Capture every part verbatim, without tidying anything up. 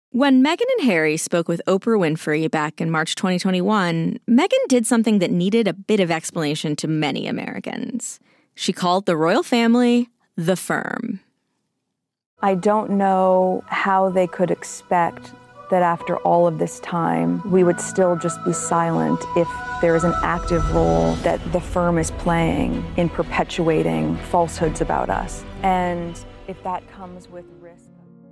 When Meghan and Harry spoke with Oprah Winfrey back in March twenty twenty-one, Meghan did something that needed a bit of explanation to many Americans. She called the royal family the firm. I don't know how they could expect that after all of this time, we would still just be silent if there is an active role that the firm is playing in perpetuating falsehoods about us. And if that comes with risk.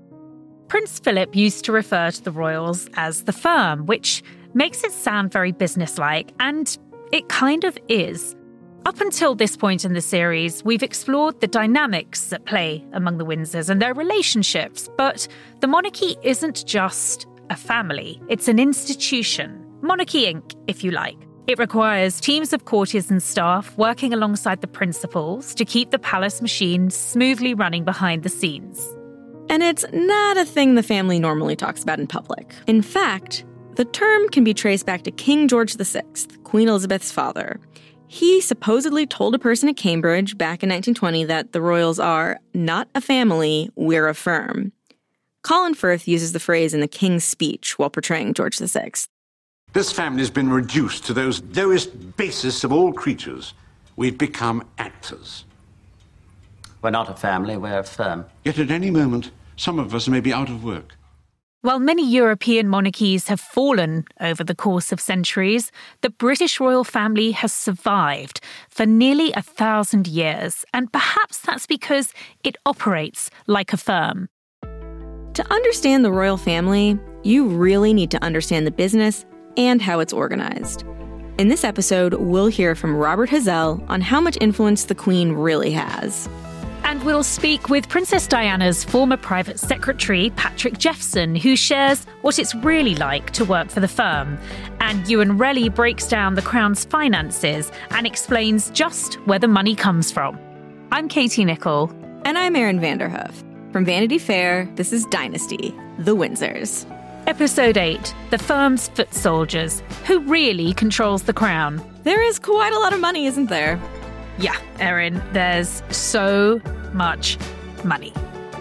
Prince Philip used to refer to the royals as the firm, which makes it sound very businesslike, and it kind of is. Up until this point in the series, we've explored the dynamics at play among the Windsors and their relationships, but the monarchy isn't just a family, it's an institution. Monarchy Incorporated, if you like. It requires teams of courtiers and staff working alongside the principals to keep the palace machine smoothly running behind the scenes. And it's not a thing the family normally talks about in public. In fact, the term can be traced back to King George the Sixth, Queen Elizabeth's father. He supposedly told a person at Cambridge back in nineteen twenty that the royals are not a family, we're a firm. Colin Firth uses the phrase in the King's Speech while portraying George the Sixth. This family has been reduced to those lowest basis of all creatures. We've become actors. We're not a family, we're a firm. Yet at any moment, some of us may be out of work. While many European monarchies have fallen over the course of centuries, the British royal family has survived for nearly a thousand years, and perhaps that's because it operates like a firm. To understand the royal family, you really need to understand the business and how it's organized. In this episode, we'll hear from Robert Hazell on how much influence the Queen really has. And we'll speak with Princess Diana's former private secretary, Patrick Jeffson, who shares what it's really like to work for the firm. And Ewan Relly breaks down the Crown's finances and explains just where the money comes from. I'm Katie Nichol. And I'm Erin Vanderhoof. From Vanity Fair, this is Dynasty, The Windsors. Episode eight, the firm's foot soldiers. Who really controls the Crown? There is quite a lot of money, isn't there? Yeah, Erin, there's so much money.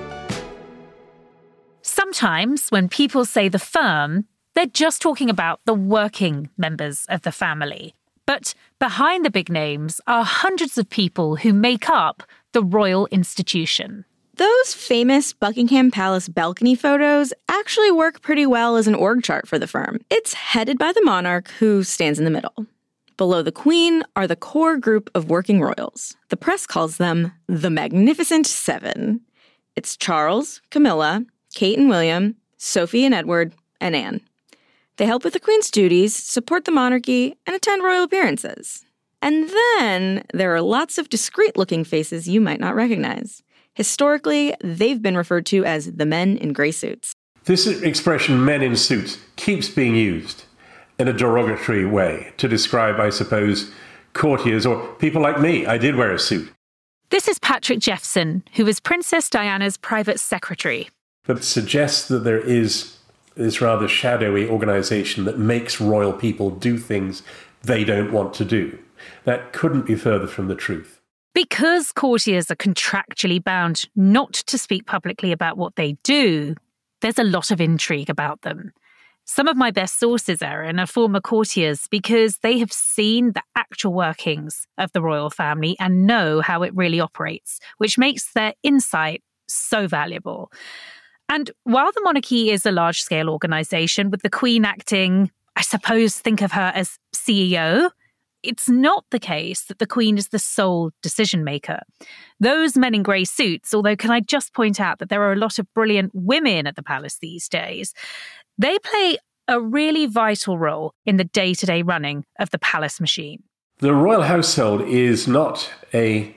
Sometimes when people say the firm, they're just talking about the working members of the family. But behind the big names are hundreds of people who make up the royal institution. Those famous Buckingham Palace balcony photos actually work pretty well as an org chart for the firm. It's headed by the monarch, who stands in the middle. Below the Queen are the core group of working royals. The press calls them the Magnificent Seven. It's Charles, Camilla, Kate and William, Sophie and Edward, and Anne. They help with the Queen's duties, support the monarchy, and attend royal appearances. And then there are lots of discreet-looking faces you might not recognize. Historically, they've been referred to as the men in gray suits. This expression, men in suits, keeps being used in a derogatory way to describe, I suppose, courtiers or people like me. I did wear a suit. This is Patrick Jeffson, who was Princess Diana's private secretary. But it suggests that there is this rather shadowy organisation that makes royal people do things they don't want to do. That couldn't be further from the truth. Because courtiers are contractually bound not to speak publicly about what they do, there's a lot of intrigue about them. Some of my best sources, Erin, are former courtiers because they have seen the actual workings of the royal family and know how it really operates, which makes their insight so valuable. And while the monarchy is a large-scale organisation with the Queen acting, I suppose, think of her as C E O, it's not the case that the Queen is the sole decision-maker. Those men in grey suits, although can I just point out that there are a lot of brilliant women at the palace these days, they play a really vital role in the day-to-day running of the palace machine. The royal household is not a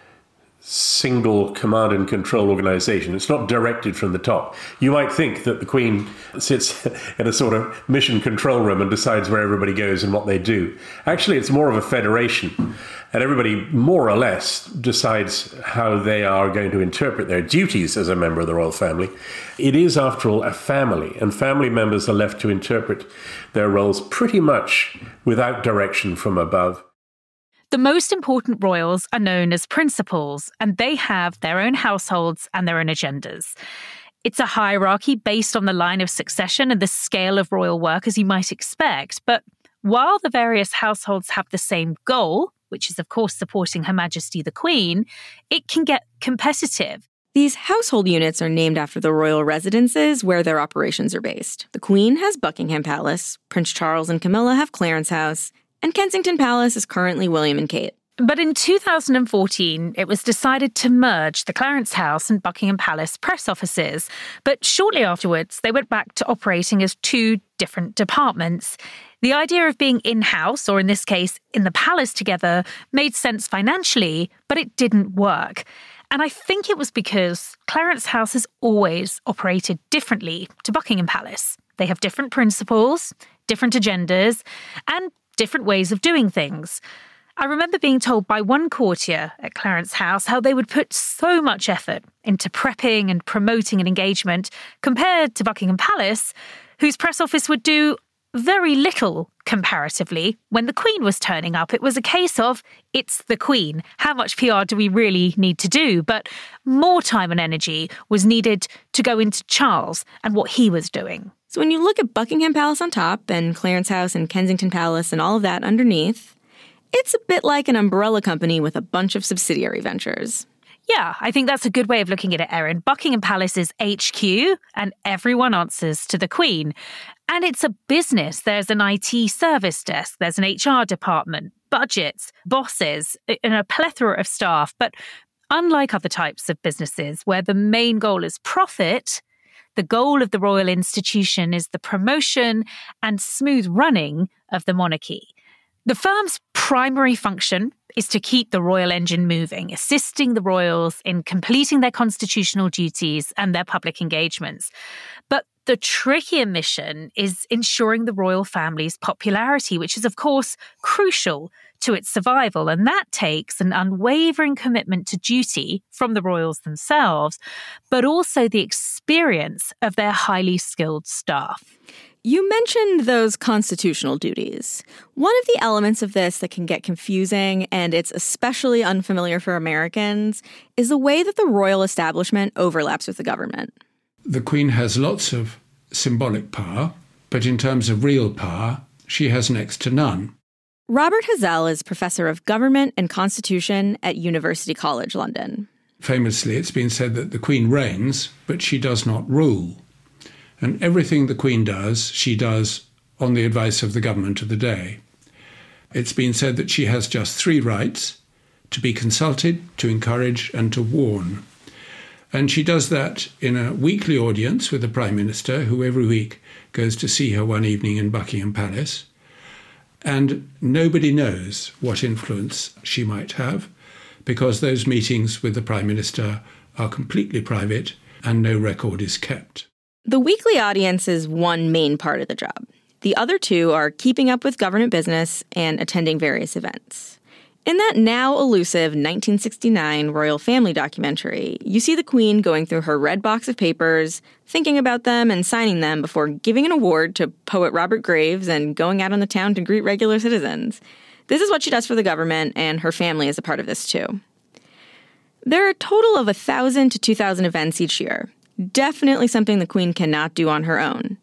single command and control organisation. It's not directed from the top. You might think that the Queen sits in a sort of mission control room and decides where everybody goes and what they do. Actually, it's more of a federation, and everybody more or less decides how they are going to interpret their duties as a member of the royal family. It is, after all, a family, and family members are left to interpret their roles pretty much without direction from above. The most important royals are known as principals, and they have their own households and their own agendas. It's a hierarchy based on the line of succession and the scale of royal work, as you might expect. But while the various households have the same goal, which is, of course, supporting Her Majesty the Queen, it can get competitive. These household units are named after the royal residences where their operations are based. The Queen has Buckingham Palace, Prince Charles and Camilla have Clarence House, and Kensington Palace is currently William and Kate. But in two thousand fourteen, it was decided to merge the Clarence House and Buckingham Palace press offices. But shortly afterwards, they went back to operating as two different departments. The idea of being in-house, or in this case, in the palace together, made sense financially, but it didn't work. And I think it was because Clarence House has always operated differently to Buckingham Palace. They have different principles, different agendas, and different ways of doing things. I remember being told by one courtier at Clarence House how they would put so much effort into prepping and promoting an engagement compared to Buckingham Palace, whose press office would do very little comparatively. When the Queen was turning up, it was a case of, it's the Queen. How much P R do we really need to do? But more time and energy was needed to go into Charles and what he was doing. So when you look at Buckingham Palace on top and Clarence House and Kensington Palace and all of that underneath, it's a bit like an umbrella company with a bunch of subsidiary ventures. Yeah, I think that's a good way of looking at it, Erin. Buckingham Palace is H Q, and everyone answers to the Queen. And it's a business. There's an I T service desk, there's an H R department, budgets, bosses, and a plethora of staff. But unlike other types of businesses where the main goal is profit, the goal of the royal institution is the promotion and smooth running of the monarchy. The firm's primary function is to keep the royal engine moving, assisting the royals in completing their constitutional duties and their public engagements. But the trickier mission is ensuring the royal family's popularity, which is, of course, crucial to its survival. And that takes an unwavering commitment to duty from the royals themselves, but also the experience of their highly skilled staff. You mentioned those constitutional duties. One of the elements of this that can get confusing, and it's especially unfamiliar for Americans, is the way that the royal establishment overlaps with the government. The Queen has lots of symbolic power, but in terms of real power, she has next to none. Robert Hazell is Professor of Government and Constitution at University College London. Famously, it's been said that the Queen reigns, but she does not rule. And everything the Queen does, she does on the advice of the government of the day. It's been said that she has just three rights: to be consulted, to encourage, and to warn. And she does that in a weekly audience with the Prime Minister, who every week goes to see her one evening in Buckingham Palace. And nobody knows what influence she might have, because those meetings with the Prime Minister are completely private and no record is kept. The weekly audience is one main part of the job. The other two are keeping up with government business and attending various events. In that now elusive nineteen sixty-nine royal family documentary, you see the Queen going through her red box of papers, thinking about them and signing them before giving an award to poet Robert Graves and going out on the town to greet regular citizens. This is what she does for the government, and her family is a part of this too. There are a total of one thousand to two thousand events each year. Definitely something the Queen cannot do on her own.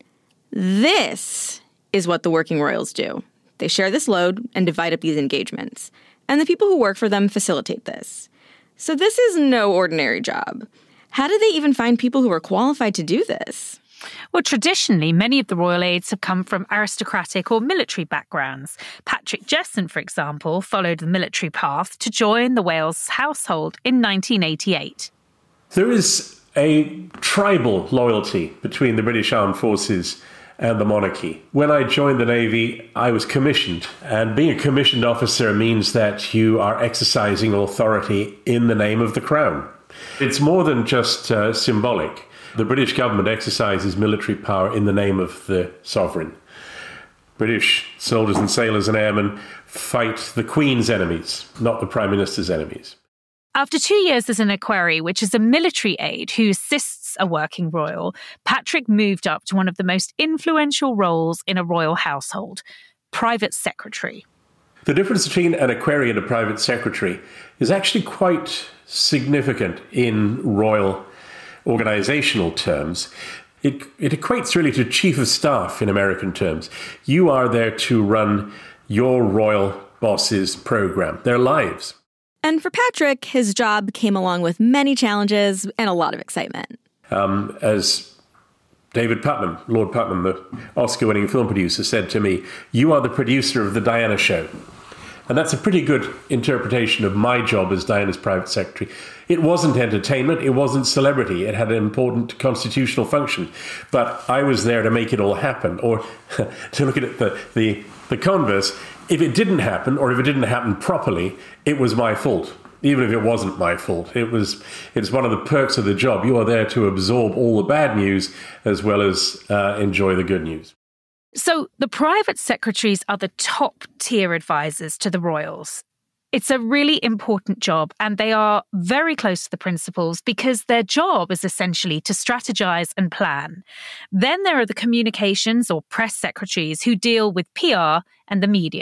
This is what the working royals do. They share this load and divide up these engagements. And the people who work for them facilitate this. So this is no ordinary job. How do they even find people who are qualified to do this? Well, traditionally, many of the royal aides have come from aristocratic or military backgrounds. Patrick Jesson, for example, followed the military path to join the Wales household in nineteen eighty-eight. There is a tribal loyalty between the British Armed Forces and the monarchy. When I joined the Navy, I was commissioned, and being a commissioned officer means that you are exercising authority in the name of the Crown. It's more than just uh, symbolic. The British government exercises military power in the name of the sovereign. British soldiers and sailors and airmen fight the Queen's enemies, not the Prime Minister's enemies. After two years as an equerry, which is a military aide who assists a working royal, Patrick moved up to one of the most influential roles in a royal household, private secretary. The difference between an equerry and a private secretary is actually quite significant in royal organizational terms, it, it equates really to chief of staff in American terms. You are there to run your royal boss's program, their lives. And for Patrick, his job came along with many challenges and a lot of excitement. Um, as David Putnam, Lord Putnam, the Oscar-winning film producer, said to me, "You are the producer of the Diana show." And that's a pretty good interpretation of my job as Diana's private secretary. It wasn't entertainment, it wasn't celebrity, it had an important constitutional function. But I was there to make it all happen, or to look at it the, the, the converse, if it didn't happen, or if it didn't happen properly, it was my fault. Even if it wasn't my fault. It was, it's one of the perks of the job. You are there to absorb all the bad news as well as uh, enjoy the good news. So the private secretaries are the top tier advisors to the royals. It's a really important job, and they are very close to the principals because their job is essentially to strategize and plan. Then there are the communications or press secretaries who deal with P R and the media.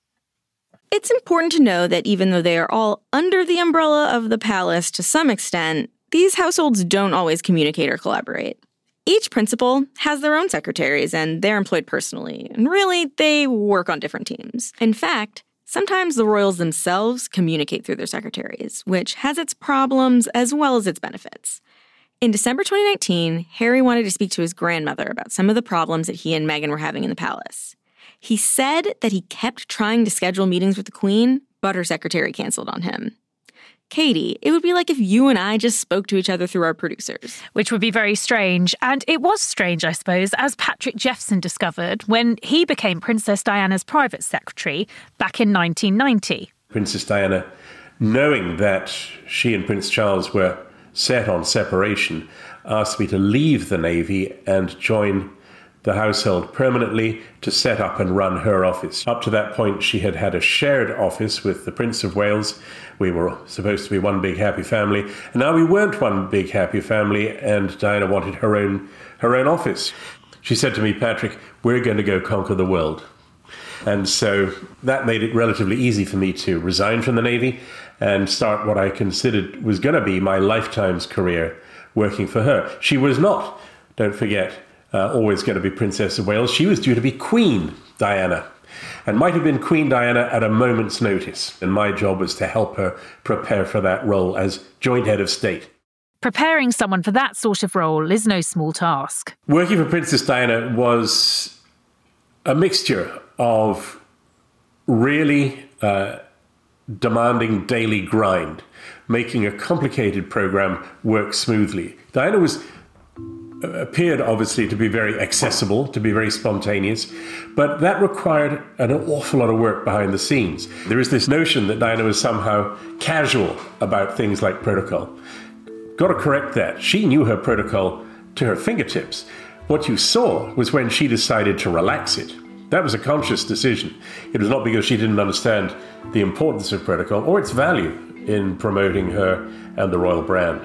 It's important to know that even though they are all under the umbrella of the palace to some extent, these households don't always communicate or collaborate. Each principal has their own secretaries, and they're employed personally, and really, they work on different teams. In fact, sometimes the royals themselves communicate through their secretaries, which has its problems as well as its benefits. In December twenty nineteen, Harry wanted to speak to his grandmother about some of the problems that he and Meghan were having in the palace. He said that he kept trying to schedule meetings with the Queen, but her secretary canceled on him. Katie, it would be like if you and I just spoke to each other through our producers. Which would be very strange. And it was strange, I suppose, as Patrick Jeffson discovered when he became Princess Diana's private secretary back in nineteen ninety. Princess Diana, knowing that she and Prince Charles were set on separation, asked me to leave the Navy and join the household permanently to set up and run her office. Up to that point, she had had a shared office with the Prince of Wales. We were supposed to be one big happy family, and now we weren't one big happy family, and Diana wanted her own her own office. She said to me, "Patrick, we're going to go conquer the world." And so that made it relatively easy for me to resign from the Navy and start what I considered was going to be my lifetime's career working for her. She was not, don't forget, Uh, always going to be Princess of Wales. She was due to be Queen Diana, and might have been Queen Diana at a moment's notice. And my job was to help her prepare for that role as joint head of state. Preparing someone for that sort of role is no small task. Working for Princess Diana was a mixture of really uh, demanding daily grind, making a complicated program work smoothly. Diana was appeared obviously to be very accessible, to be very spontaneous, but that required an awful lot of work behind the scenes. There is this notion that Diana was somehow casual about things like protocol. Got to correct that. She knew her protocol to her fingertips. What you saw was when she decided to relax it. That was a conscious decision. It was not because she didn't understand the importance of protocol or its value in promoting her and the royal brand.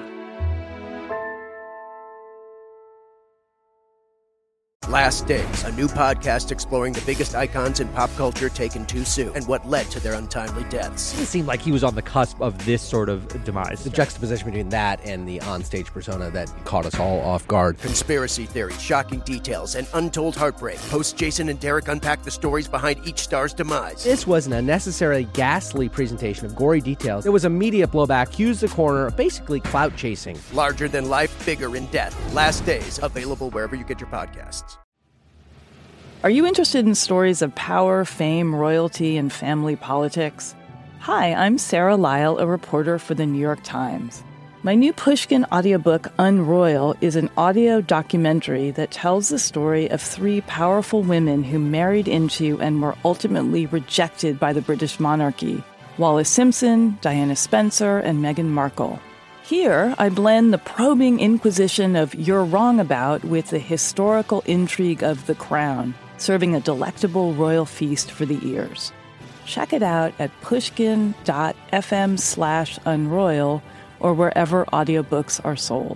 Last Days, a new podcast exploring the biggest icons in pop culture taken too soon and what led to their untimely deaths. It seemed like he was on the cusp of this sort of demise. The juxtaposition between that and the onstage persona that caught us all off guard. Conspiracy theories, shocking details, and untold heartbreak. Hosts Jason and Derek unpack the stories behind each star's demise. This was an unnecessarily ghastly presentation of gory details. There was a media blowback, accused the corner of basically clout chasing. Larger than life, bigger in death. Last Days, available wherever you get your podcasts. Are you interested in stories of power, fame, royalty, and family politics? Hi, I'm Sarah Lyle, a reporter for the New York Times. My new Pushkin audiobook, Unroyal, is an audio documentary that tells the story of three powerful women who married into and were ultimately rejected by the British monarchy: Wallis Simpson, Diana Spencer, and Meghan Markle. Here, I blend the probing inquisition of You're Wrong About with the historical intrigue of The Crown, serving a delectable royal feast for the ears. Check it out at pushkin.fm slash unroyal or wherever audiobooks are sold.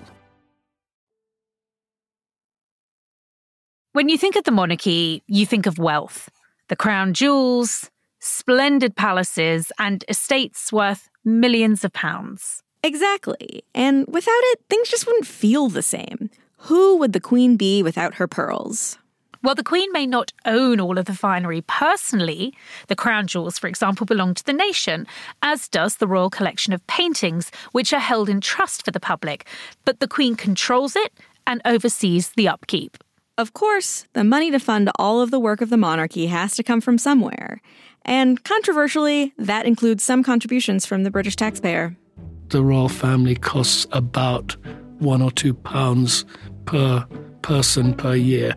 When you think of the monarchy, you think of wealth, the crown jewels, splendid palaces, and estates worth millions of pounds. Exactly. And without it, things just wouldn't feel the same. Who would the Queen be without her pearls? Well, the Queen may not own all of the finery personally. The crown jewels, for example, belong to the nation, as does the royal collection of paintings, which are held in trust for the public. But the Queen controls it and oversees the upkeep. Of course, the money to fund all of the work of the monarchy has to come from somewhere. And controversially, that includes some contributions from the British taxpayer. The royal family costs about one or two pounds per person per year.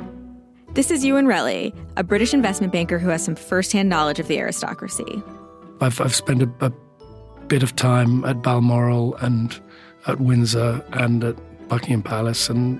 This is Ewan Relly, a British investment banker who has some first-hand knowledge of the aristocracy. I've, I've spent a, a bit of time at Balmoral and at Windsor and at Buckingham Palace, and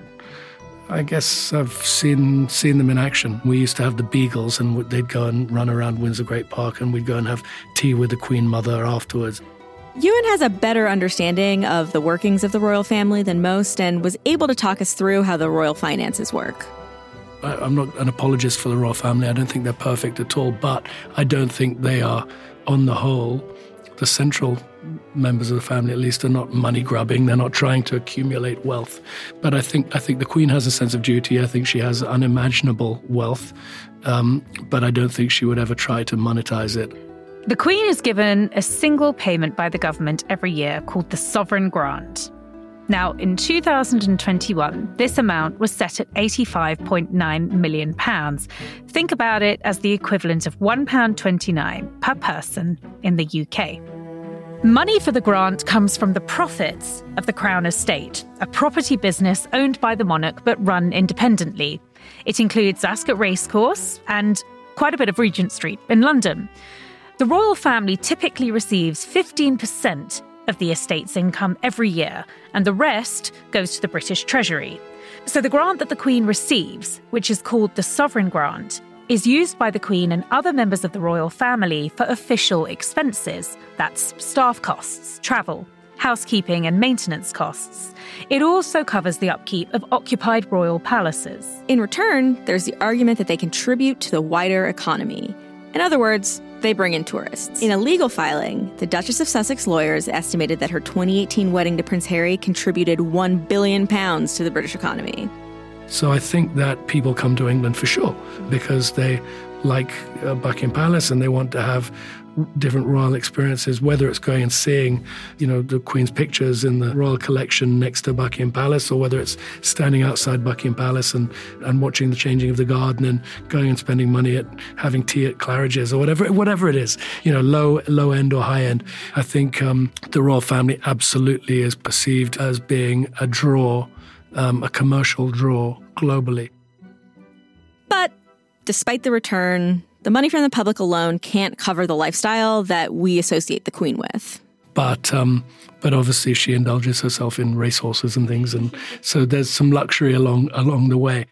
I guess I've seen seen them in action. We used to have the Beagles, and they'd go and run around Windsor Great Park, and we'd go and have tea with the Queen Mother afterwards. Ewan has a better understanding of the workings of the royal family than most and was able to talk us through how the royal finances work. I'm not an apologist for the royal family. I don't think they're perfect at all, but I don't think they are, on the whole, the central members of the family at least are not money grubbing. They're not trying to accumulate wealth. But I think I think the Queen has a sense of duty. I think she has unimaginable wealth, um, but I don't think she would ever try to monetize it. The Queen is given a single payment by the government every year called the Sovereign Grant. Now, in two thousand twenty-one, this amount was set at eighty-five point nine million pounds. Think about it as the equivalent of one pound twenty-nine per person in the U K. Money for the grant comes from the profits of the Crown Estate, a property business owned by the monarch but run independently. It includes Ascot Racecourse and quite a bit of Regent Street in London. The royal family typically receives fifteen percent of the estate's income every year, and the rest goes to the British Treasury. So the grant that the Queen receives, which is called the Sovereign Grant, is used by the Queen and other members of the royal family for official expenses. That's staff costs, travel, housekeeping and maintenance costs. It also covers the upkeep of occupied royal palaces. In return, there's the argument that they contribute to the wider economy. In other words, they bring in tourists. In a legal filing, the Duchess of Sussex lawyers estimated that her twenty eighteen wedding to Prince Harry contributed one billion pounds to the British economy. So I think that people come to England for sure because they like uh, Buckingham Palace and they want to have different royal experiences, whether it's going and seeing, you know, the Queen's pictures in the royal collection next to Buckingham Palace, or whether it's standing outside Buckingham Palace and, and watching the changing of the garden and going and spending money at having tea at Claridge's or whatever whatever it is, you know, low low end or high end. I think um, the royal family absolutely is perceived as being a draw, um, a commercial draw globally. But despite the return, the money from the public alone can't cover the lifestyle that we associate the Queen with. But um, but obviously she indulges herself in racehorses and things, and so there's some luxury along along the way.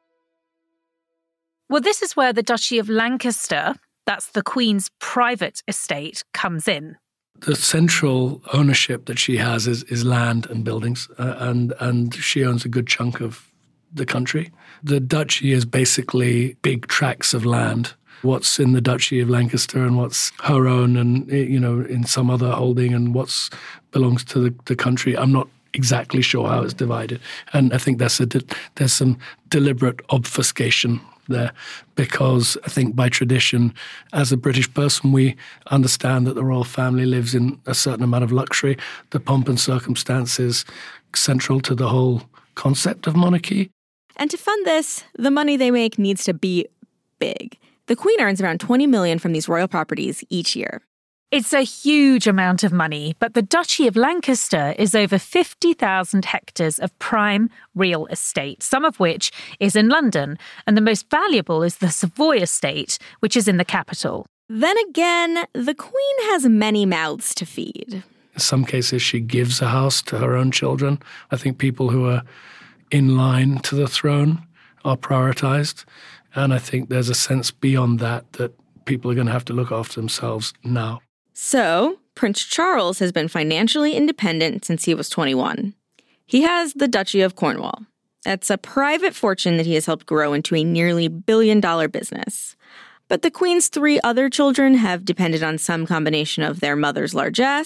Well, this is where the Duchy of Lancaster, that's the Queen's private estate, comes in. The central ownership that she has is, is land and buildings, uh, and and she owns a good chunk of the country. The duchy is basically big tracts of land. What's in the Duchy of Lancaster and what's her own and, you know, in some other holding and what's belongs to the, the country. I'm not exactly sure how it's divided. And I think that's a de- there's some deliberate obfuscation there because I think by tradition, as a British person, we understand that the royal family lives in a certain amount of luxury. The pomp and circumstance is central to the whole concept of monarchy. And to fund this, the money they make needs to be big. The Queen earns around twenty million dollars from these royal properties each year. It's a huge amount of money, but the Duchy of Lancaster is over fifty thousand hectares of prime real estate, some of which is in London, and the most valuable is the Savoy estate, which is in the capital. Then again, the Queen has many mouths to feed. In some cases, she gives a house to her own children. I think people who are in line to the throne are prioritized. And I think there's a sense beyond that that people are going to have to look after themselves now. So, Prince Charles has been financially independent since he was twenty-one. He has the Duchy of Cornwall. That's a private fortune that he has helped grow into a nearly billion-dollar business. But the Queen's three other children have depended on some combination of their mother's largesse,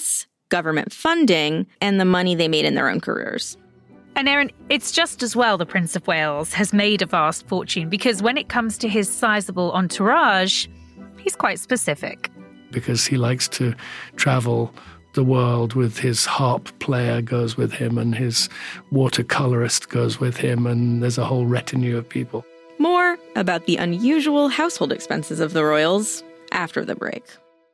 government funding, and the money they made in their own careers. And Erin, it's just as well the Prince of Wales has made a vast fortune, because when it comes to his sizable entourage, he's quite specific. Because he likes to travel the world with his harp player goes with him, and his watercolorist goes with him, and there's a whole retinue of people. More about the unusual household expenses of the royals after the break.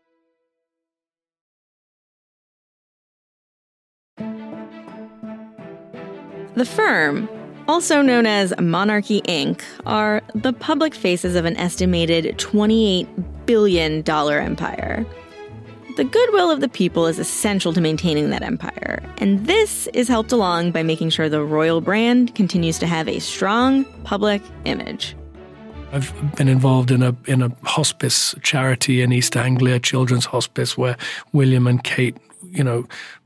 The firm, also known as Monarchy Incorporated, are the public faces of an estimated twenty-eight billion dollars empire. The goodwill of the people is essential to maintaining that empire, and this is helped along by making sure the royal brand continues to have a strong public image. I've been involved in a in a hospice charity in East Anglia, Children's Hospice, where William and Kate, you know,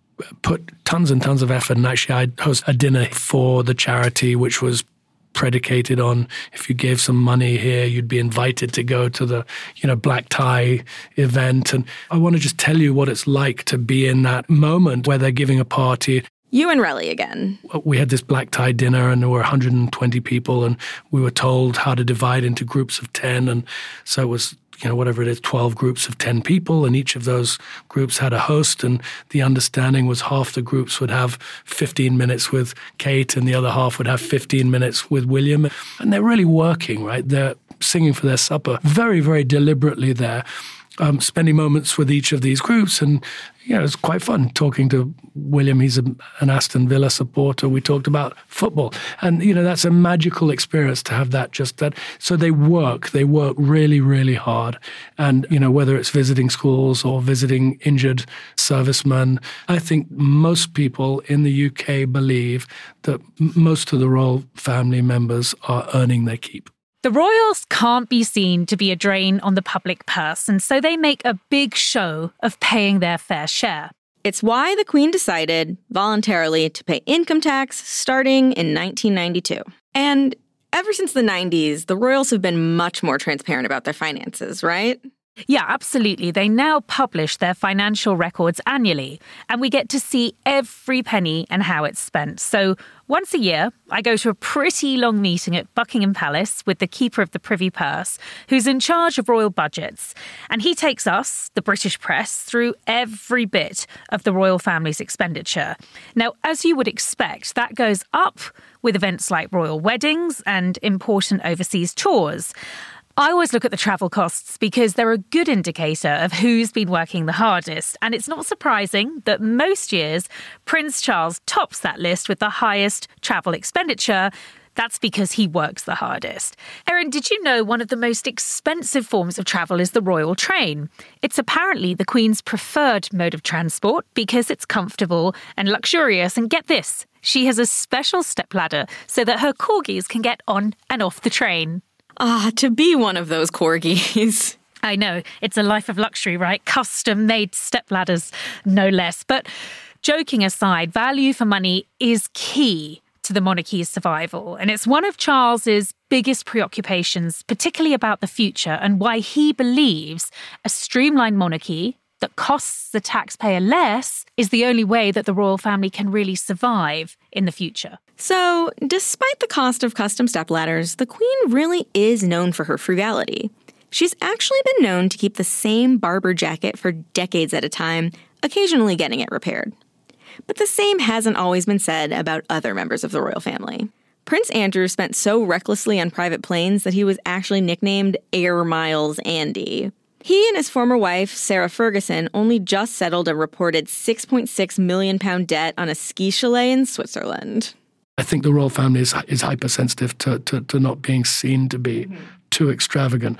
put tons and tons of effort. And actually, I hosted a dinner for the charity, which was predicated on if you gave some money here, you'd be invited to go to the, you know, black tie event. And I want to just tell you what it's like to be in that moment where they're giving a party. You and Relly again. We had this black tie dinner, and there were one hundred twenty people, and we were told how to divide into groups of ten. And so it was, you know, whatever it is, twelve groups of ten people, and each of those groups had a host, and the understanding was half the groups would have fifteen minutes with Kate, and the other half would have fifteen minutes with William. And they're really working, right? They're singing for their supper, very, very deliberately there. Um, spending moments with each of these groups, and you know, it's quite fun talking to William. He's a, an Aston Villa supporter. We talked about football, and you know, that's a magical experience to have that. Just that. So they work. They work really, really hard, and you know, whether it's visiting schools or visiting injured servicemen, I think most people in the U K believe that most of the royal family members are earning their keep. The royals can't be seen to be a drain on the public purse, and so they make a big show of paying their fair share. It's why the Queen decided, voluntarily, to pay income tax starting in nineteen ninety-two. And ever since the nineties, the royals have been much more transparent about their finances, right? Yeah, absolutely. They now publish their financial records annually, and we get to see every penny and how it's spent. So once a year, I go to a pretty long meeting at Buckingham Palace with the Keeper of the Privy Purse, who's in charge of royal budgets. And he takes us, the British press, through every bit of the royal family's expenditure. Now, as you would expect, that goes up with events like royal weddings and important overseas tours. I always look at the travel costs because they're a good indicator of who's been working the hardest. And it's not surprising that most years, Prince Charles tops that list with the highest travel expenditure. That's because he works the hardest. Erin, did you know one of the most expensive forms of travel is the royal train? It's apparently the Queen's preferred mode of transport because it's comfortable and luxurious. And get this, she has a special stepladder so that her corgis can get on and off the train. Ah, to be one of those corgis. I know, it's a life of luxury, right? Custom-made stepladders, no less. But joking aside, value for money is key to the monarchy's survival. And it's one of Charles's biggest preoccupations, particularly about the future, and why he believes a streamlined monarchy that costs the taxpayer less is the only way that the royal family can really survive in the future. So, despite the cost of custom stepladders, the Queen really is known for her frugality. She's actually been known to keep the same Barbour jacket for decades at a time, occasionally getting it repaired. But the same hasn't always been said about other members of the royal family. Prince Andrew spent so recklessly on private planes that he was actually nicknamed Air Miles Andy. He and his former wife, Sarah Ferguson, only just settled a reported six point six million pound debt on a ski chalet in Switzerland. I think the royal family is, is hypersensitive to, to, to not being seen to be mm-hmm. too extravagant.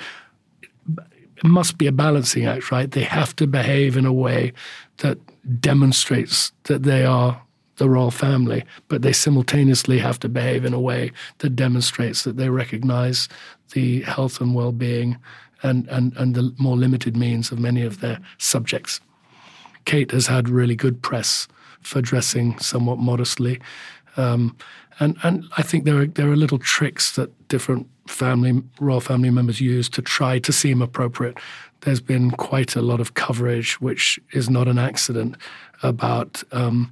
It must be a balancing act, right? They have to behave in a way that demonstrates that they are the royal family, but they simultaneously have to behave in a way that demonstrates that they recognize the health and well-being and, and, and the more limited means of many of their subjects. Kate has had really good press for dressing somewhat modestly. Um, and and I think there are there are little tricks that different family royal family members use to try to seem appropriate. There's been quite a lot of coverage, which is not an accident, about um,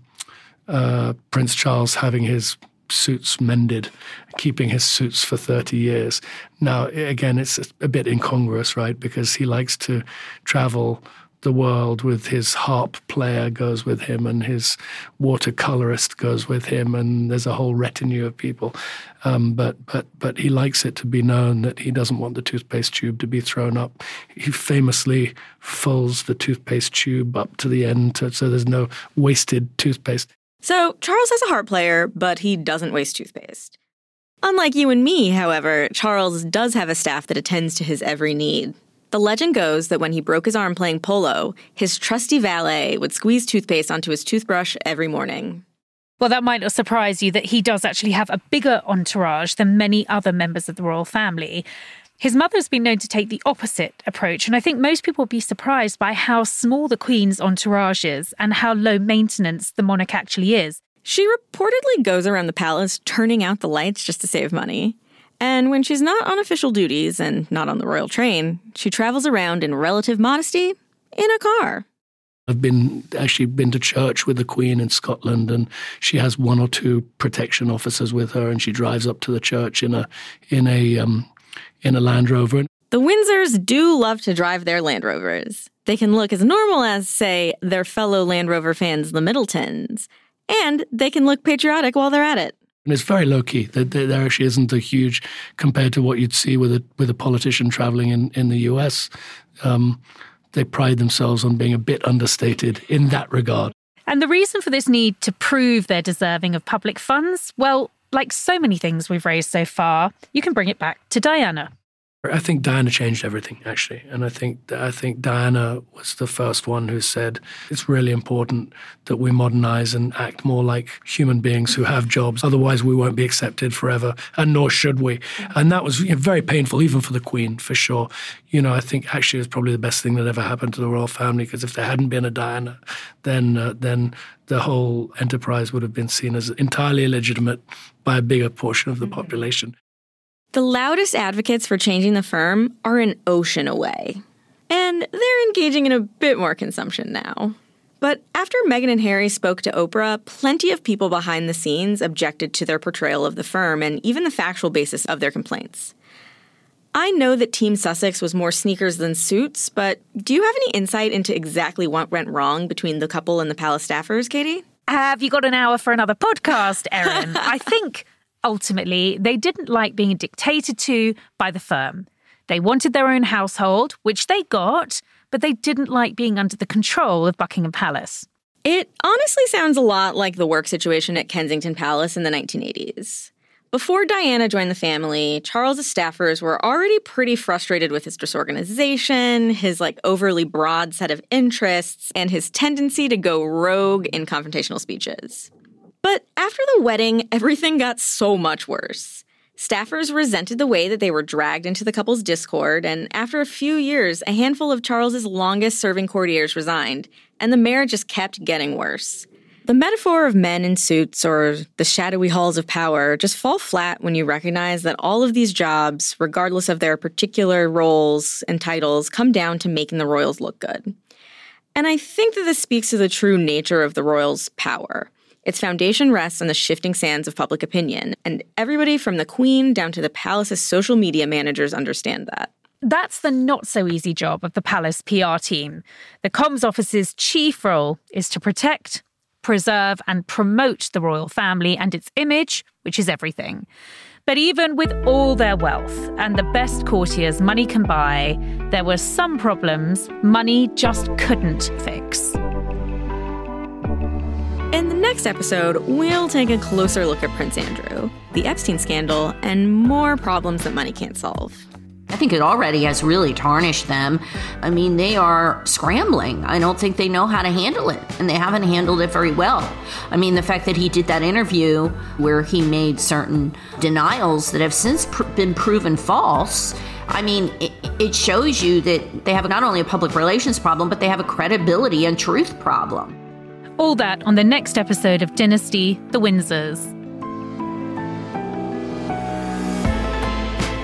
uh, Prince Charles having his suits mended, keeping his suits for thirty years. Now, again, it's a bit incongruous, right? Because he likes to travel the world with his harp player goes with him and his watercolorist goes with him, and there's a whole retinue of people. Um, but but but he likes it to be known that he doesn't want the toothpaste tube to be thrown up. He famously folds the toothpaste tube up to the end to, so there's no wasted toothpaste. So Charles has a harp player, but he doesn't waste toothpaste. Unlike you and me, however, Charles does have a staff that attends to his every need. The legend goes that when he broke his arm playing polo, his trusty valet would squeeze toothpaste onto his toothbrush every morning. Well, that might not surprise you that he does actually have a bigger entourage than many other members of the royal family. His mother's been known to take the opposite approach, and I think most people would be surprised by how small the Queen's entourage is and how low maintenance the monarch actually is. She reportedly goes around the palace turning out the lights just to save money. And when she's not on official duties and not on the royal train, she travels around in relative modesty in a car. I've been actually been to church with the Queen in Scotland, and she has one or two protection officers with her, and she drives up to the church in a in a um, in a Land Rover. The Windsors do love to drive their Land Rovers. They can look as normal as, say, their fellow Land Rover fans, the Middletons, and they can look patriotic while they're at it. And it's very low-key. There, there actually isn't a huge, compared to what you'd see with a with a politician traveling in, in the U S. Um, they pride themselves on being a bit understated in that regard. And the reason for this need to prove they're deserving of public funds, well, like so many things we've raised so far, you can bring it back to Diana. I think Diana changed everything, actually. And I think I think Diana was the first one who said it's really important that we modernize and act more like human beings who have jobs. Otherwise, we won't be accepted forever, and nor should we. And that was, you know, very painful, even for the Queen, for sure. You know, I think actually it was probably the best thing that ever happened to the royal family, because if there hadn't been a Diana, then uh, then the whole enterprise would have been seen as entirely illegitimate by a bigger portion of the population. The loudest advocates for changing the firm are an ocean away. And they're engaging in a bit more consumption now. But after Meghan and Harry spoke to Oprah, plenty of people behind the scenes objected to their portrayal of the firm and even the factual basis of their complaints. I know that Team Sussex was more sneakers than suits, but do you have any insight into exactly what went wrong between the couple and the palace staffers, Katie? Have you got an hour for another podcast, Erin? I think ultimately they didn't like being dictated to by the firm. They wanted their own household, which they got, but they didn't like being under the control of Buckingham Palace. It honestly sounds a lot like the work situation at Kensington Palace in the nineteen eighties. Before Diana joined the family, Charles's staffers were already pretty frustrated with his disorganization, his like overly broad set of interests, and his tendency to go rogue in confrontational speeches. But after the wedding, everything got so much worse. Staffers resented the way that they were dragged into the couple's discord, and after a few years, a handful of Charles's longest-serving courtiers resigned, and the marriage just kept getting worse. The metaphor of men in suits or the shadowy halls of power just fall flat when you recognize that all of these jobs, regardless of their particular roles and titles, come down to making the royals look good. And I think that this speaks to the true nature of the royals' power. Its foundation rests on the shifting sands of public opinion, and everybody from the Queen down to the palace's social media managers understand that. That's the not-so-easy job of the palace P R team. The comms office's chief role is to protect, preserve and promote the royal family and its image, which is everything. But even with all their wealth and the best courtiers money can buy, there were some problems money just couldn't fix. In the next episode, we'll take a closer look at Prince Andrew, the Epstein scandal, and more problems that money can't solve. I think it already has really tarnished them. I mean, they are scrambling. I don't think they know how to handle it, and they haven't handled it very well. I mean, the fact that he did that interview where he made certain denials that have since pr- been proven false, I mean, it, it shows you that they have not only a public relations problem, but they have a credibility and truth problem. All that on the next episode of Dynasty, The Windsors.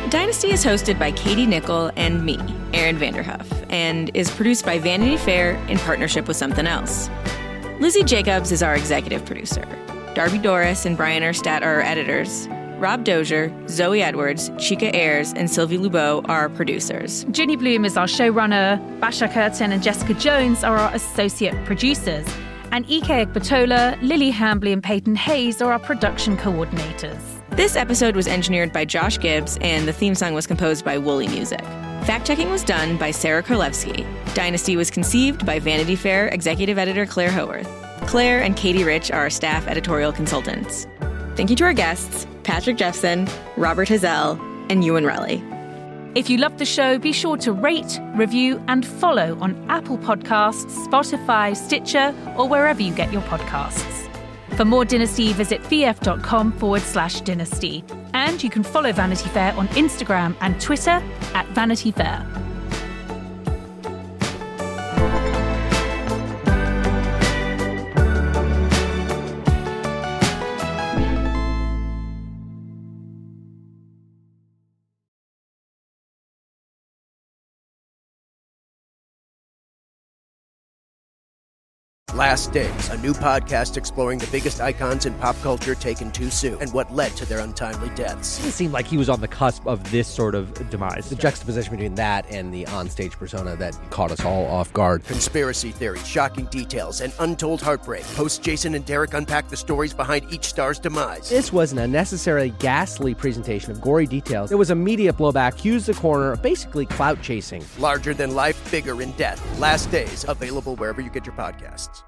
Dynasty is hosted by Katie Nichol and me, Erin Vanderhuff, and is produced by Vanity Fair in partnership with Something Else. Lizzie Jacobs is our executive producer. Darby Doris and Brian Erstadt are our editors. Rob Dozier, Zoe Edwards, Chika Ayers, and Sylvie Lubeau are our producers. Ginny Bloom is our showrunner. Basha Curtin and Jessica Jones are our associate producers. And Ike Ekbatola, Lily Hambley, and Peyton Hayes are our production coordinators. This episode was engineered by Josh Gibbs, and the theme song was composed by Woolly Music. Fact-checking was done by Sarah Korlewski. Dynasty was conceived by Vanity Fair executive editor Claire Howarth. Claire and Katie Rich are our staff editorial consultants. Thank you to our guests, Patrick Jeffson, Robert Hazel, and Ewan Relly. If you loved the show, be sure to rate, review, and follow on Apple Podcasts, Spotify, Stitcher, or wherever you get your podcasts. For more Dynasty, visit vf.com forward slash dynasty. And you can follow Vanity Fair on Instagram and Twitter at Vanity Fair. Last Days, a new podcast exploring the biggest icons in pop culture taken too soon and what led to their untimely deaths. It seemed like he was on the cusp of this sort of demise. The juxtaposition between that and the onstage persona that caught us all off guard. Conspiracy theories, shocking details, and untold heartbreak. Hosts Jason and Derek unpack the stories behind each star's demise. This was an unnecessarily ghastly presentation of gory details. There was immediate blowback, accused the corner of basically clout chasing. Larger than life, bigger in death. Last Days, available wherever you get your podcasts.